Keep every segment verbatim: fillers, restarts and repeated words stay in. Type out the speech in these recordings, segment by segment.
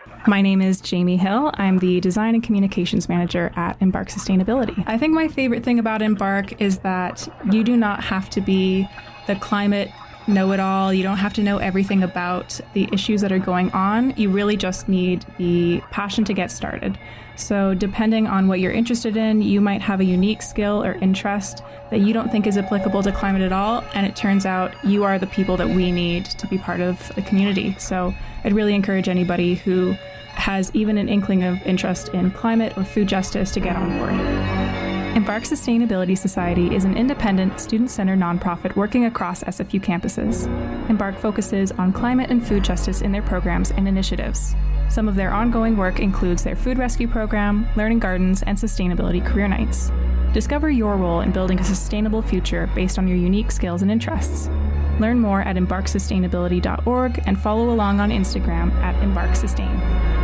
My name is Jamie Hill. I'm the Design and Communications Manager at Embark Sustainability. I think my favorite thing about Embark is that you do not have to be the climate know-it-all. You don't have to know everything about the issues that are going on. You really just need the passion to get started. So depending on what you're interested in, you might have a unique skill or interest that you don't think is applicable to climate at all, and it turns out you are the people that we need to be part of the community. So I'd really encourage anybody who has even an inkling of interest in climate or food justice to get on board. Embark Sustainability Society is an independent, student-centered nonprofit working across S F U campuses. Embark focuses on climate and food justice in their programs and initiatives. Some of their ongoing work includes their food rescue program, learning gardens, and sustainability career nights. Discover your role in building a sustainable future based on your unique skills and interests. Learn more at embark sustainability dot org and follow along on Instagram at embark sustain.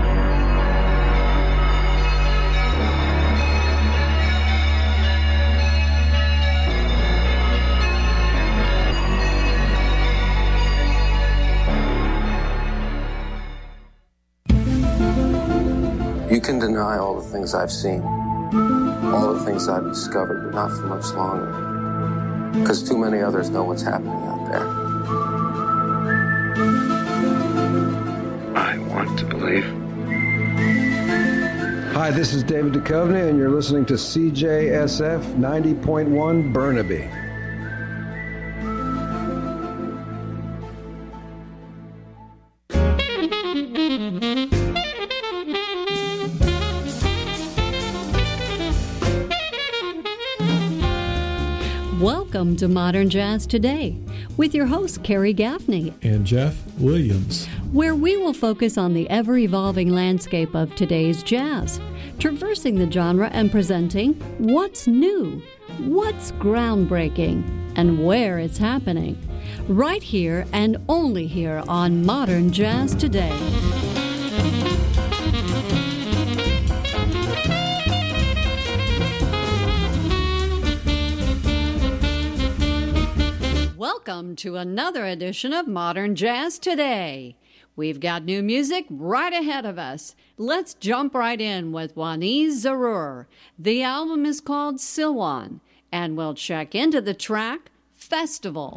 You can deny all the things I've seen, all the things I've discovered, but not for much longer. Because too many others know what's happening out there. I want to believe. Hi, this is David Duchovny, and you're listening to C J S F ninety point one Burnaby. Welcome to Modern Jazz Today with your host, Carrie Gaffney and Jeff Williams, where we will focus on the ever-evolving landscape of today's jazz, traversing the genre and presenting what's new, what's groundbreaking, and where it's happening, right here and only here on Modern Jazz Today. Welcome to another edition of Modern Jazz Today. We've got new music right ahead of us. Let's jump right in with Waniz Zarour. The album is called Silwan, and we'll check into the track Festival.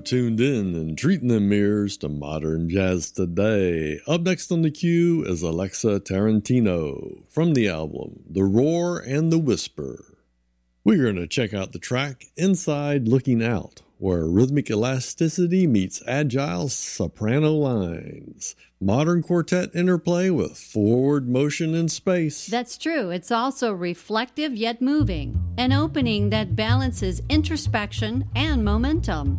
tuned in and treating them ears to Modern Jazz Today. Up next on the queue is Alexa Tarantino from the album The Roar and the Whisper. We're going to check out the track Inside Looking Out, where rhythmic elasticity meets agile soprano lines. Modern quartet interplay with forward motion in space. That's true. It's also reflective yet moving, an opening that balances introspection and momentum.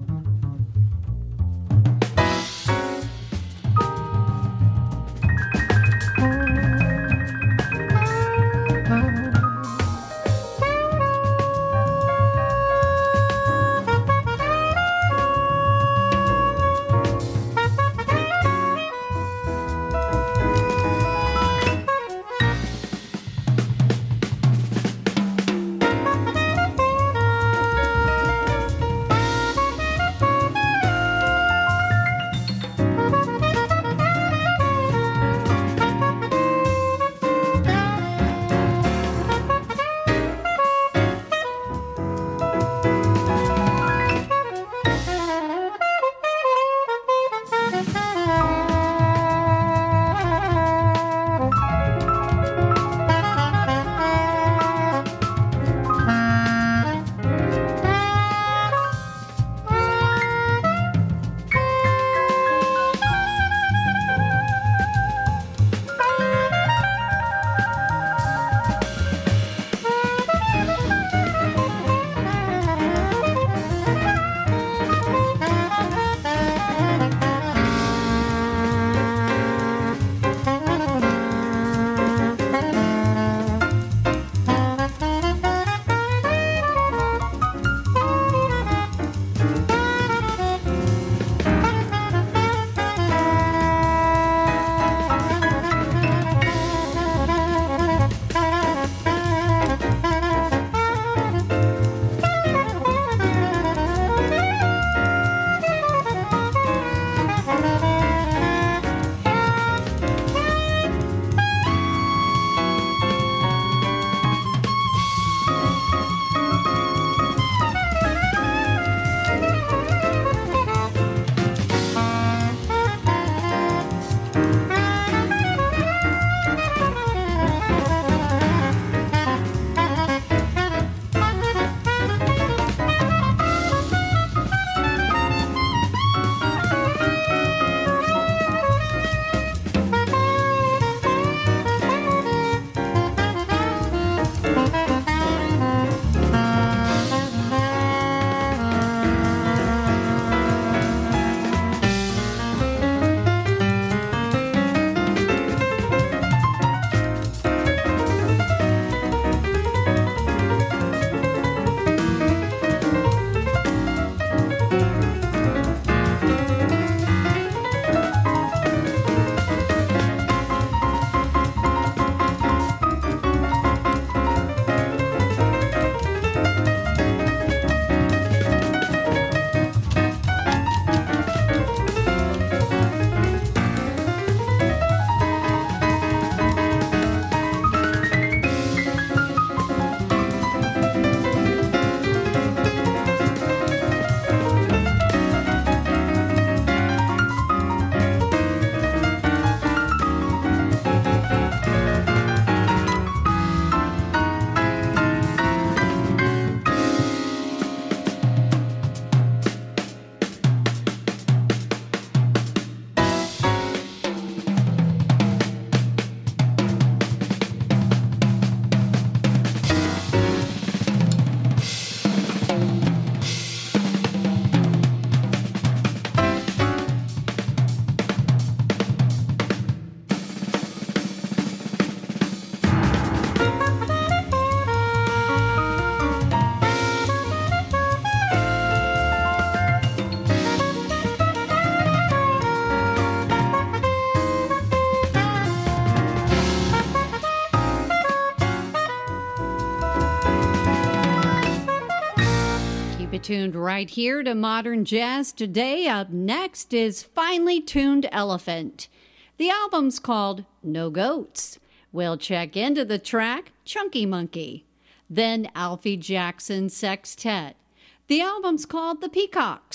Tuned right here to Modern Jazz Today. Up next is Finely Tuned Elephant. The album's called No Goats. We'll check into the track Chunky Monkey. Then Alfie Jackson Sextet. The album's called The Peacocks.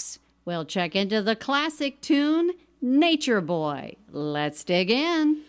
We'll check into the classic tune, Nature Boy. Let's dig in.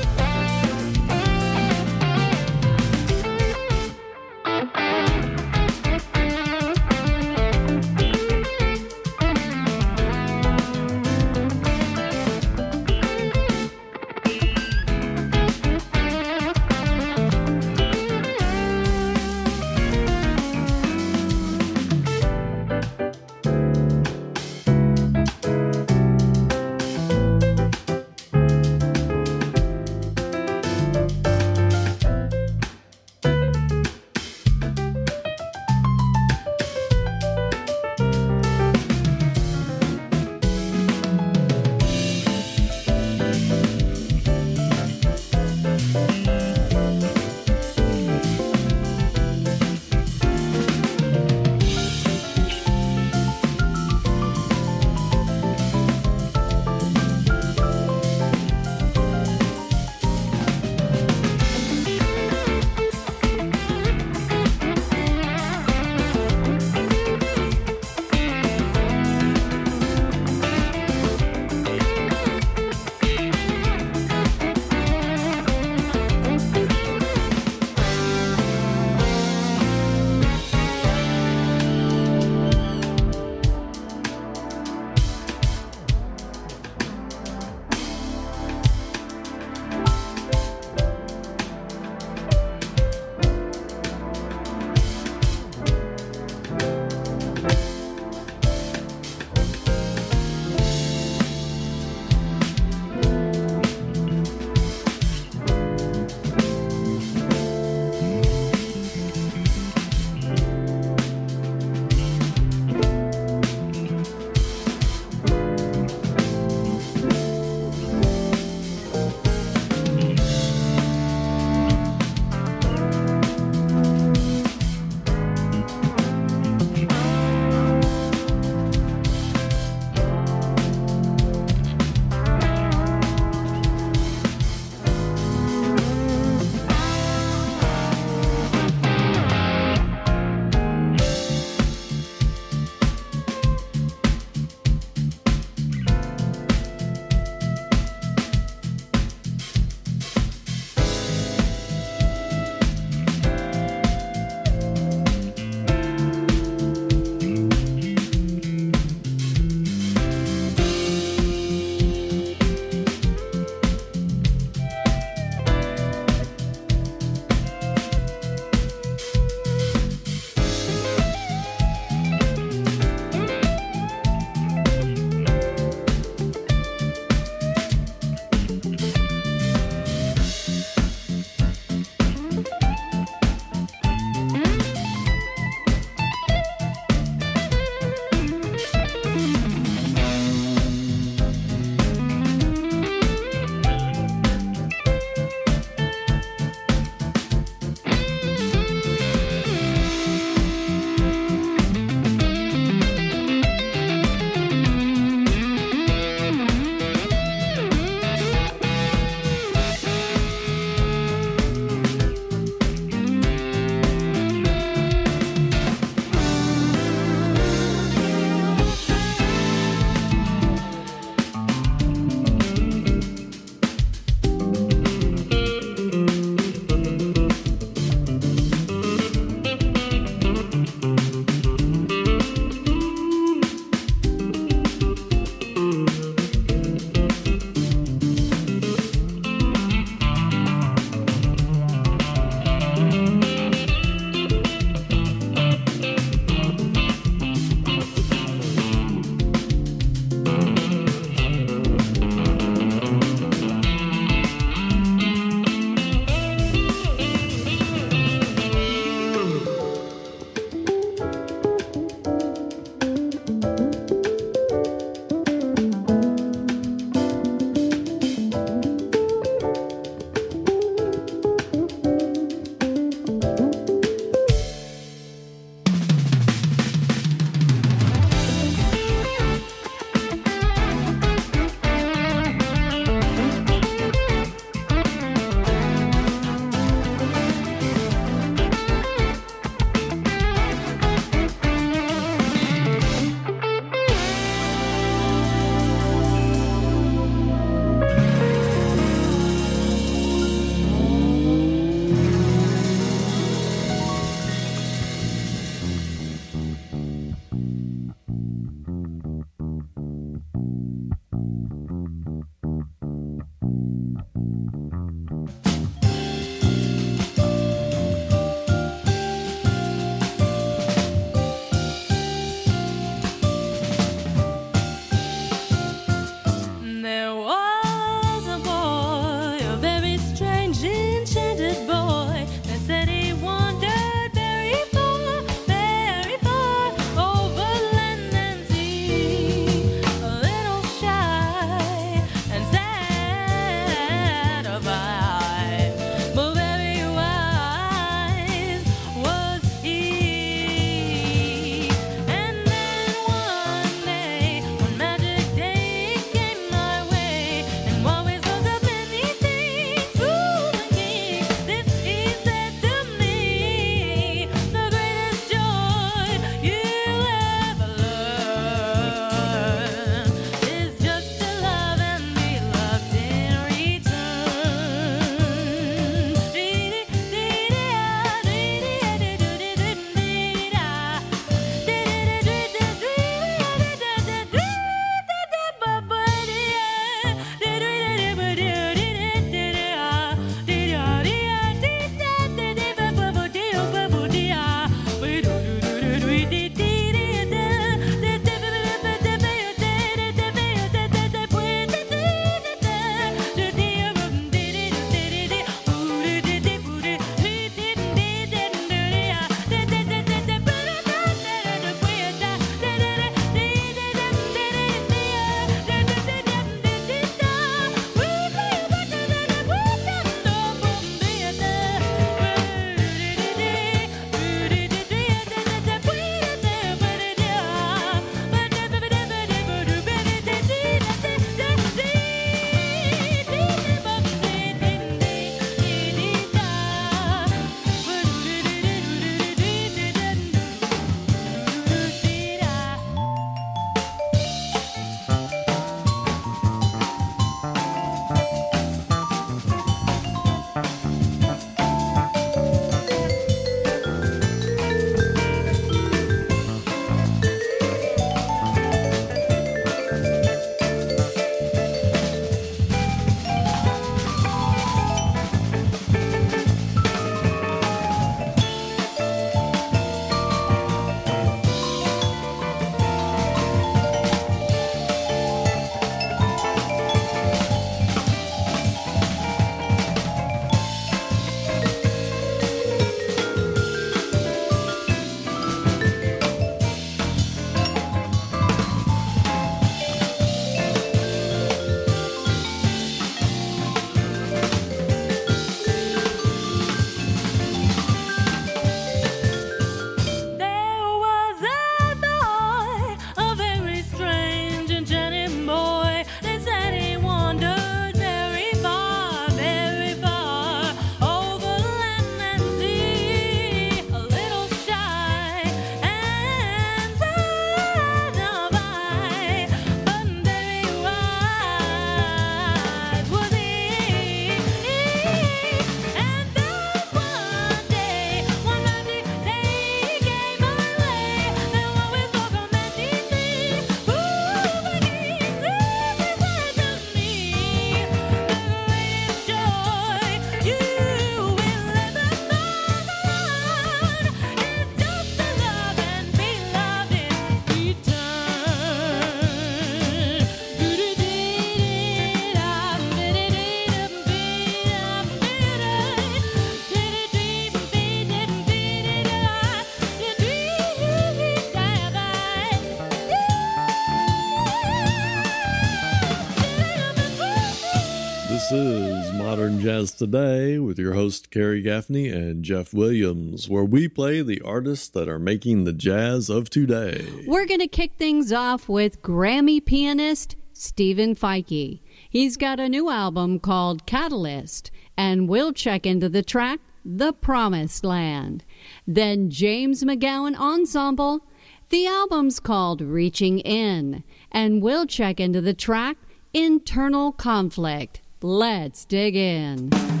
Jazz Today with your host Kerry Gaffney and Jeff Williams, where we play the artists that are making the jazz of today. We're going to kick things off with Grammy pianist Stephen Feige. He's got a new album called Catalyst, and we'll check into the track The Promised Land. Then James McGowan Ensemble. The album's called Reaching In, and we'll check into the track Internal Conflict. Let's dig in.